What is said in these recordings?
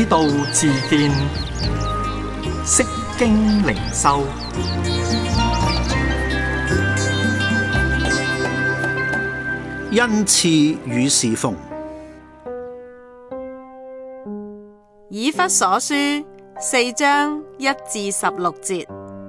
道自見，釋經靈修。 恩賜與侍奉。 以弗所書4章1至16節，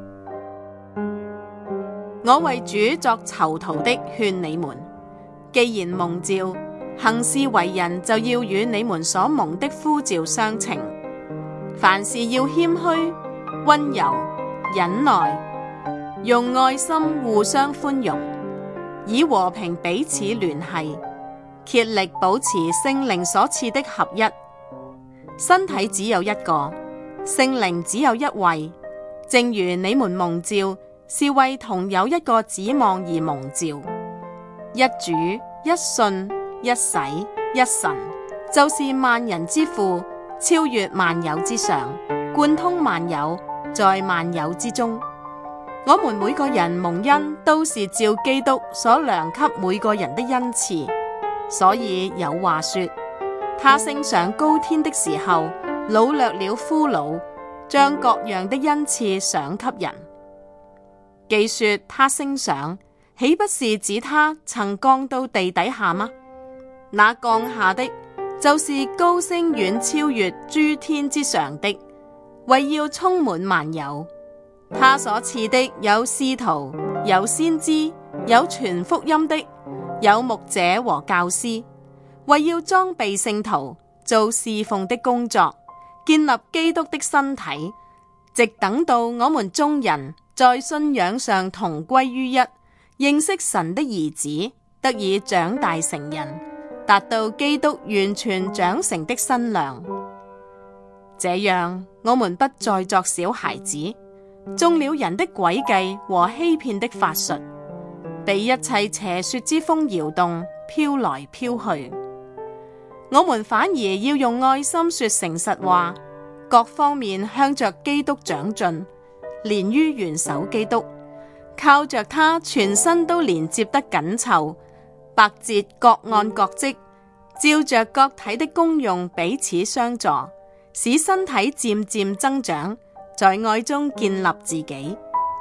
我為主作囚徒的勸你們，既然蒙召，行事為人就要與你們所蒙的呼召相稱，凡事要謙虛、溫柔、忍耐，用愛心互相寬容，以和平彼此聯繫，竭力保持聖靈所賜的合一。身體只有一個，聖靈只有一位，正如你們蒙召，是為同有一個指望而蒙召。一主、一信、一洗、一神，就是萬人之父，超越萬有之上，貫通萬有，在萬有之中。我們每個人蒙恩，都是照基督所量給每個人的恩賜。所以有話說，他升上高天的時候，擄掠了俘虜，將各樣的恩賜賞給人。既說他升上，豈不是指他曾降到地底下嗎？那降下的，就是高升遠超越諸天之上的，為要充滿萬有。他所賜的有使徒，有先知，有傳福音的，有牧者和教師，為要裝備聖徒，做侍奉的工作，建立基督的身體，直等到我們眾人在信仰上同歸於一，認識神的兒子，得以長大成人，達到基督完全長成的身量。這樣，我們不再作小孩子，中了人的詭計和欺騙的法術，被一切邪說之風搖動，飄來飄去。我們反而要用愛心說誠實話，各方面向着基督長進，連於元首基督，靠着他全身都連接得緊湊，百節各按各職，照着各體的功用彼此相助，使身體漸漸增長，在愛中建立自己。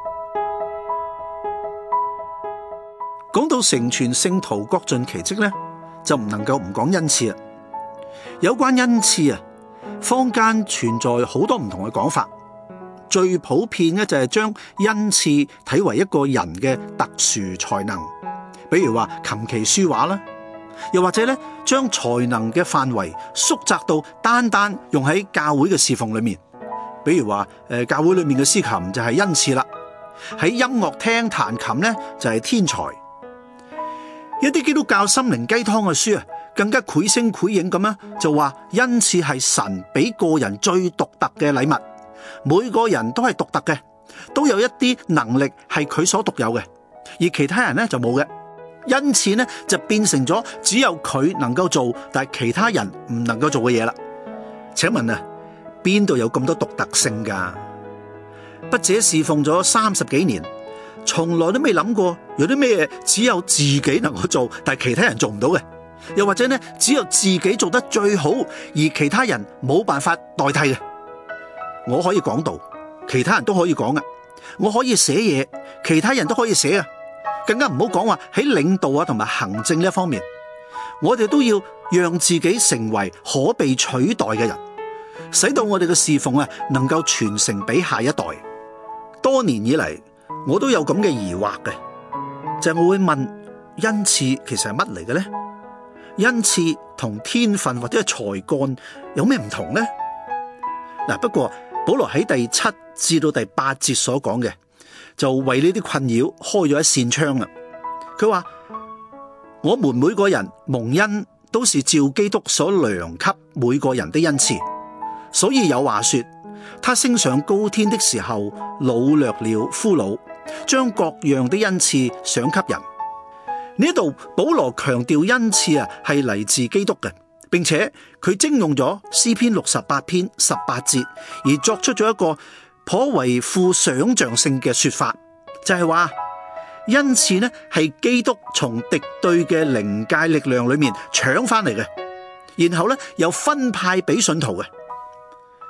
講到成全聖徒各盡其職呢，就唔能夠唔講恩賜。有關恩賜坊間存在好多唔同嘅講法，最普遍嘅就係將恩賜睇為一個人嘅特殊才能，比如話琴棋書畫啦，又或者咧將才能嘅範圍縮窄到單單用喺教會嘅侍奉裏面，比如話教會裏面嘅司琴就係恩賜啦，喺音樂廳彈琴咧就係天才。一啲基督教心靈雞湯嘅書更加繪聲繪影咁就話恩賜係神俾個人最獨特嘅禮物，每個人都係獨特嘅，都有一啲能力係佢所獨有嘅，而其他人咧就冇嘅。因此呢，就變成咗只有佢能夠做，但係其他人唔能夠做嘅嘢啦。請問邊度有咁多獨特性噶？筆者侍奉咗30幾年，從來都未諗過有啲咩只有自己能夠做，但係其他人做唔到嘅。又或者呢，只有自己做得最好，而其他人冇辦法代替嘅。我可以講道，其他人都可以講嘅；我可以寫嘢，其他人都可以寫啊。更加唔好講話喺領導同埋行政呢一方面，我哋都要讓自己成為可被取代嘅人，使到我哋嘅侍奉能夠傳承俾下一代。多年以嚟，我都有咁嘅疑惑嘅，就係我會問：恩賜其實係乜嚟嘅呢？恩賜同天分或者係才幹有咩唔同呢？不過保羅喺第7至到第8節所講嘅，就為呢啲困擾開咗一扇窗啦。佢話：我們每個人蒙恩都是照基督所量給每個人的恩賜，所以有話說，他升上高天的時候，擄掠了俘虜，將各樣的恩賜賞給人。呢度保羅強調恩賜係嚟自基督嘅，並且佢徵用咗詩篇68篇18節，而作出咗一個頗為富想象性嘅說法，就係話恩賜呢係基督從敵對嘅靈界力量裏面搶翻嚟嘅，然後呢又分派俾信徒嘅。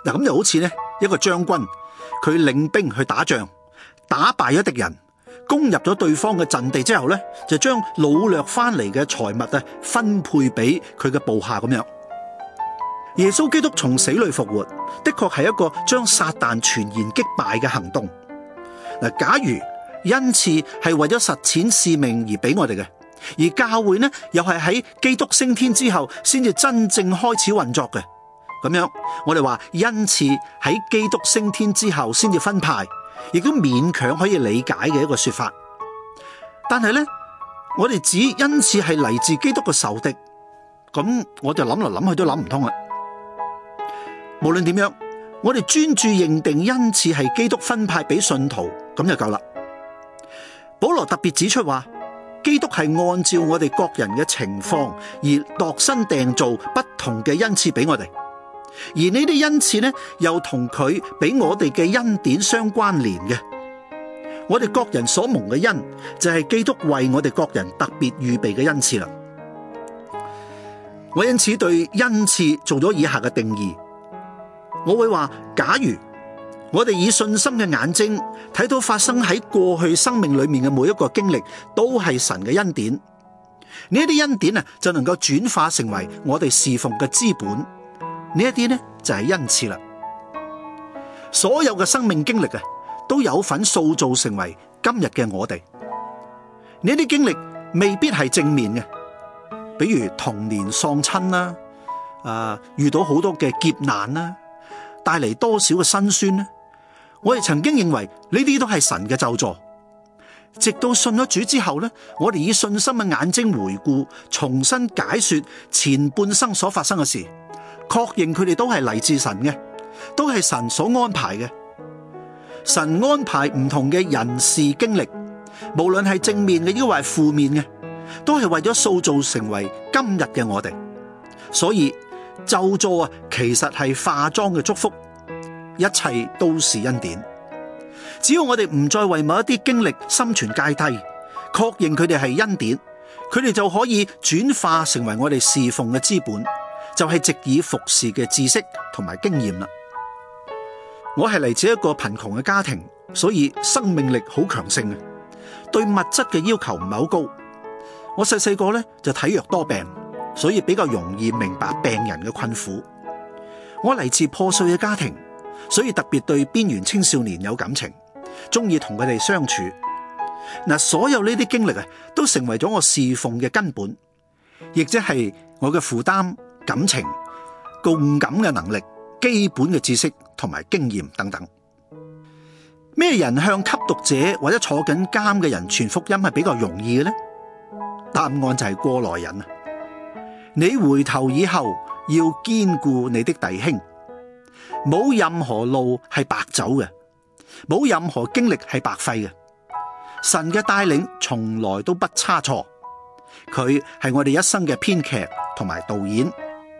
嗱，咁就好似呢一個將軍，佢領兵去打仗，打敗咗敵人，攻入咗對方嘅陣地之後呢，就將擄掠翻嚟嘅財物啊分配俾佢嘅部下咁樣。耶穌基督從死裏復活，的確係一個將撒旦全然擊敗嘅行動。嗱，假如恩賜係為咗實踐使命而俾我哋嘅，而教會呢又係喺基督升天之後先至真正開始運作嘅，咁樣我哋話恩賜喺基督升天之後先至分派，亦都勉強可以理解嘅一個說法。但係呢，我哋指恩賜係嚟自基督嘅仇敵，咁我就諗嚟諗去都諗唔通啦。無論點樣，我哋專注認定恩賜係基督分派俾信徒，咁就夠啦。保羅特別指出話，基督係按照我哋各人嘅情況而度身訂造不同嘅恩賜俾我哋，而呢啲恩賜呢，又同佢俾我哋嘅恩典相關聯嘅。我哋各人所蒙嘅恩，就係基督為我哋各人特別預備嘅恩賜啦。我因此對恩賜做咗以下嘅定義。我會話，假如我哋以信心嘅眼睛睇到發生喺過去生命裏面嘅每一個經歷都係神嘅恩典，呢一啲恩典啊就能夠轉化成為我哋侍奉嘅資本，呢一啲呢就係恩賜啦。所有嘅生命經歷啊都有份塑造成為今日嘅我哋。呢啲經歷未必係正面嘅，比如童年喪親啦，遇到好多嘅劫難啦，帶嚟多少嘅辛酸呢？我哋曾經認為呢啲都係神嘅咒詛，直到信咗主之後呢，我哋以信心嘅眼睛回顧，重新解說前半生所發生嘅事，確認佢哋都係嚟自神嘅，都係神所安排嘅。神安排唔同嘅人事經歷，無論係正面嘅抑或係負面嘅，都係為咗塑造成為今日嘅我哋。所以咒詛啊，其實係化妝嘅祝福，一切都是恩典。只要我哋唔再為某一啲經歷心存芥蒂，確認佢哋係恩典，佢哋就可以轉化成為我哋侍奉嘅資本，就係藉以服侍嘅知識同埋經驗啦。我係嚟自一個貧窮嘅家庭，所以生命力好強盛，對物質嘅要求唔係好高。我細個咧就體弱多病，所以比較容易明白病人嘅困苦。我嚟自破碎嘅家庭，所以特別對邊緣青少年有感情，中意同佢哋相處。嗱，所有呢啲經歷啊，都成為咗我侍奉嘅根本，亦即係我嘅負擔、感情、共感嘅能力、基本嘅知識同埋經驗等等。咩人向吸毒者或者坐緊監嘅人傳福音係比較容易嘅呢？答案就係過來人啊！你回頭以後要堅固你的弟兄，冇任何路係白走嘅，冇任何經歷係白費嘅。神嘅帶領從來都不差錯，佢係我哋一生嘅編劇同埋導演。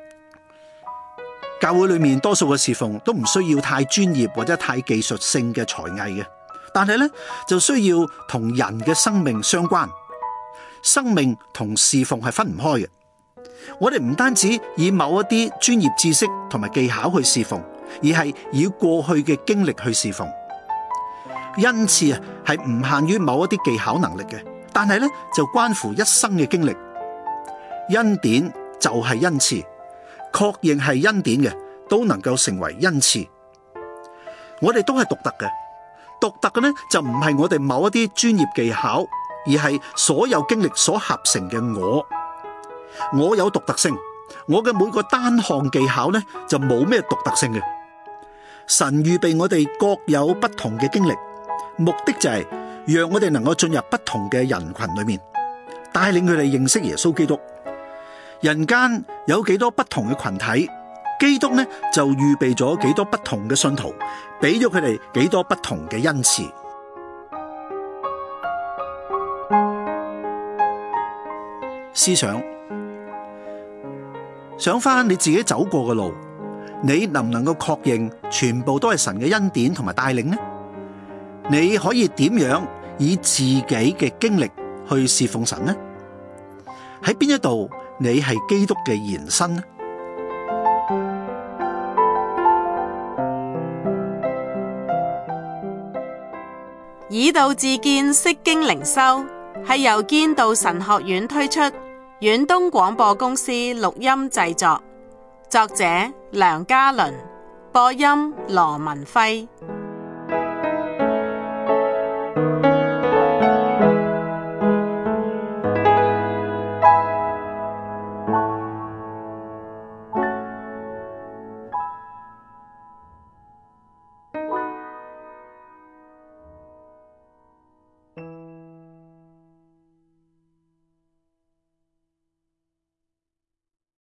教會裏面多數嘅侍奉都唔需要太專業或者太技術性嘅才藝嘅，但係呢就需要同人嘅生命相關。生命同侍奉係分唔開嘅。我哋唔單止以某一啲專業知識同埋技巧去侍奉，而係以過去嘅經歷去侍奉。恩賜啊係唔限於某一啲技巧能力嘅，但係呢就關乎一生嘅經歷。恩典就係恩賜，確認係恩典嘅都能夠成為恩賜。我哋都係獨特嘅，獨特嘅呢就唔係我哋某一啲專業技巧，而係所有經歷所合成嘅我。我有獨特性，我嘅每個單項技巧呢就冇咩獨特性嘅。神預備我哋各有不同嘅經歷，目的就係讓我哋能夠進入不同嘅人群裏面，帶領佢哋認識耶穌基督。人間有幾多不同嘅群體，基督呢就預備咗幾多不同嘅信徒，俾咗佢哋幾多不同嘅恩賜。思想翻你自己走過嘅路，你能唔能夠確認全部都係神嘅恩典同埋帶領呢？你可以點樣以自己嘅經歷去侍奉神呢？喺邊一度你係基督嘅延伸呢？ 以道自見釋經靈修係由堅道神學院推出，遠東廣播公司錄音製作，作者梁家麟，播音羅文輝。